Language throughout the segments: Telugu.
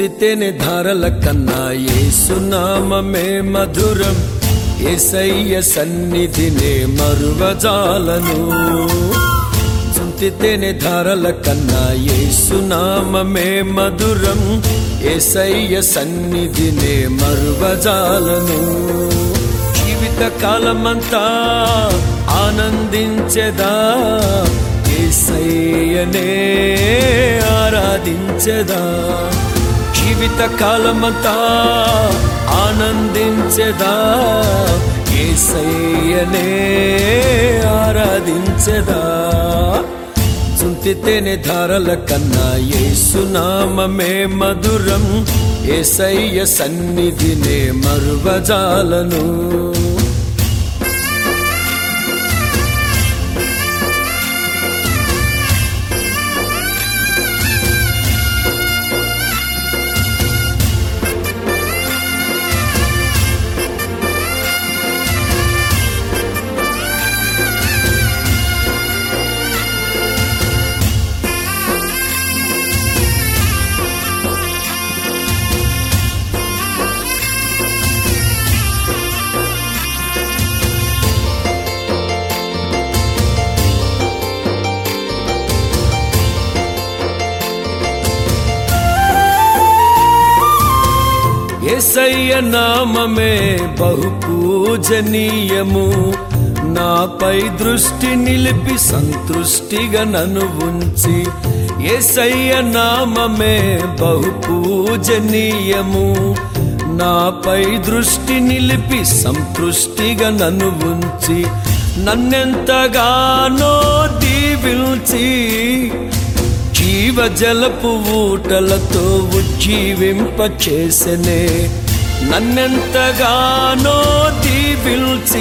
జుంటితేనే ధారల కన్నా యేసునామమే మధురం. యేసయ్య సన్నిధినే మరువజాలను. జుంటితేనే ధారల కన్నా యేసునామమే మధురం. యేసయ్య సన్నిధినే మరువజాలను. జీవిత కాలమంతా ఆనందించెదా, యేసయ్యనే ఆరాధించెదా. జీవిత కాలమంతా ఆనందించెదా, యేసయ్యనే ఆరాధించెదా. జుంటితేనే ధారల కన్నా యేసునామమే మధురం. యేసయ్య సన్నిధినే మరువజాలను. యేసయ్య నామమే బహు పూజనీయము. నాపై దృష్టి నిలిపి సంతృష్టిగా నన్ను ఉంచి. యేసయ్య నామమే బహు పూజనీయము. నాపై దృష్టి నిలిపి సంతృష్టిగా నన్ను ఉంచి. నన్నెంతగానో దీవించి జీవజలపు ఊటలతో ఉజ్జీవింపచేసెనే. నన్నెంతగానో దీవించి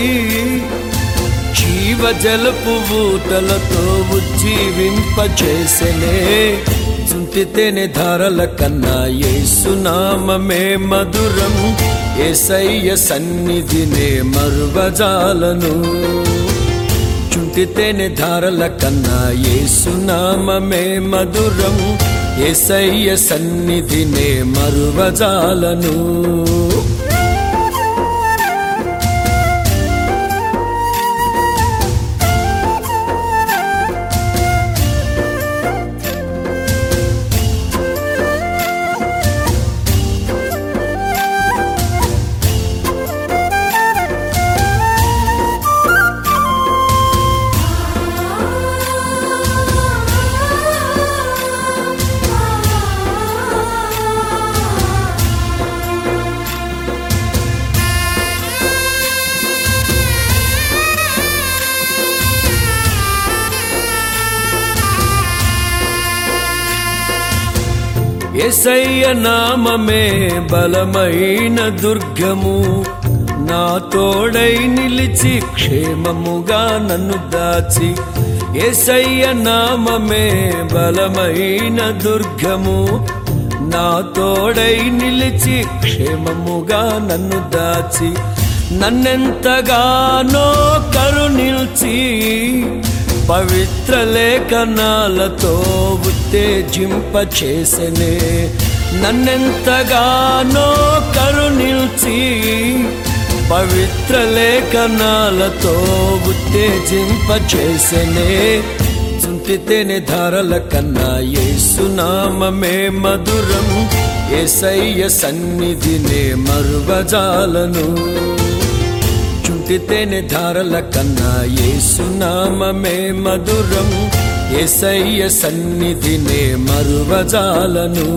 జీవజలపు ఊటలతో ఉజ్జీవింపచేసెనే. జుంటితేనే ధారల కన్నా యేసునామమే మధురం. యేసయ్య సన్నిధినే మరువజాలను. జుంటితేనే ధారల కన్నా యేసునామమే మధురం. యేసయ్య సన్నిధినే మరువజాలను. యేసయ్య నామమే బలమైన దుర్గము. నా తోడై నిలిచి క్షేమముగా నన్ను దాచి. యేసయ్య నామమే బలమైన దుర్గము. నా తోడై నిలిచి క్షేమముగా నన్ను దాచి. నన్నెంతగానో కరుణించి పవిత్ర లేఖనాలతో ఉత్తేజింపచేసెనే. నన్నెంతగానో కరుణించి పవిత్ర లేఖనాలతో ఉత్తేజింపచేసెనే. జుంటితేనే ధారల కన్నా యేసునామమే మధురం. యేసయ్య సన్నిధినే మరువజాలను. జుంటితేనే ధారల కన్నా యేసునామమే మధురం. యేసయ్య సన్నిధినే మరువజాలను.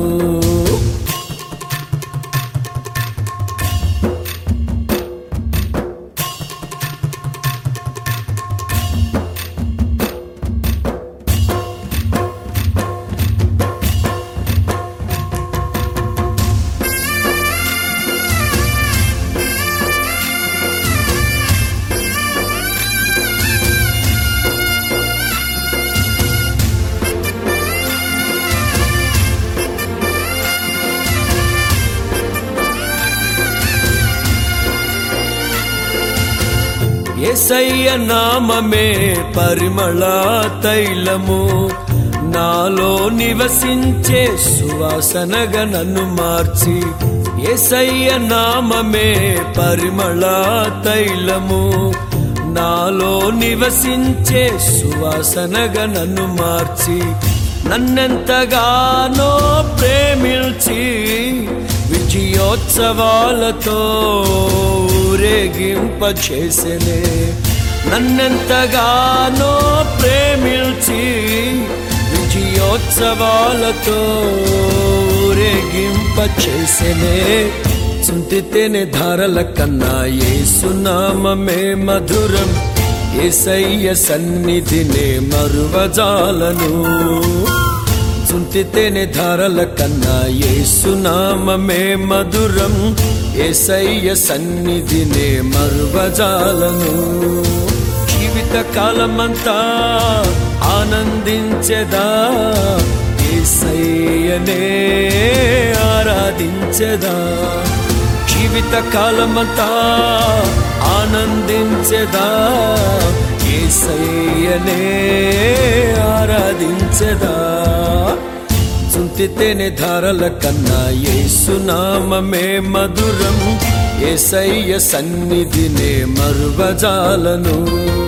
యేసయ్య నామమే పరిమళ తైలము. నాలో నివసించే సువాసనగా నన్ను మార్చి యేసయ్య నామమే పరిమళ తైలము. నాలో నివసించే సువాసనగా నన్ను మార్చి నన్నెంతగానో ప్రేమించి విజయోత్సవాలతో ఊరేగింపచేసెనే. నన్నెంతగానో ప్రేమించి విజయోత్సవాలతో ఊరేగింపచేసెనే. చుంటితేనే ధారల కన్నా యేసునామమే మధురం, యేసయ్య సన్నిధినే మరువజాలను. చుంటితేనే ధారల కన్నా యేసునామమే మధురం, యేసయ్య సన్నిధినే మరువజాలను. జీవిత కాలమంతా ఆనందించెదా, యేసయ్యనే ఆరాధించెదా. జీవిత కాలమంతా ఆనందించెదా, యేసయ్యనే ఆరాధించెదా. చుంటితేనే ధారల కన్నా యేసునామమే మధురం, యేసయ్య సన్నిధినే మరువజాలను.